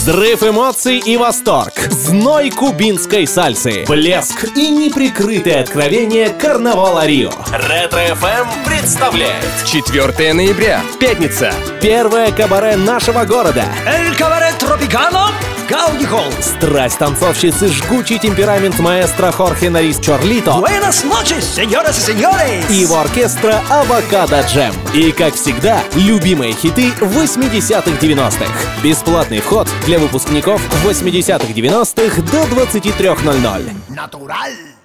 Взрыв эмоций и восторг. Зной кубинской сальсы. Блеск и неприкрытое откровение карнавала Рио. Ретро-ФМ представляет 4 ноября, пятница. первое кабаре нашего города. El Cabaret Tropicano Гауди Холл. Страсть танцовщицы, жгучий темперамент маэстро Хорхе Нарис Чорлито. Buenas noches, señoras y señores. И его оркестра Авокадо Джем. И, как всегда, любимые хиты 80-х, 90-х. Бесплатный вход для выпускников 80-х, 90-х до 23:00. Natural.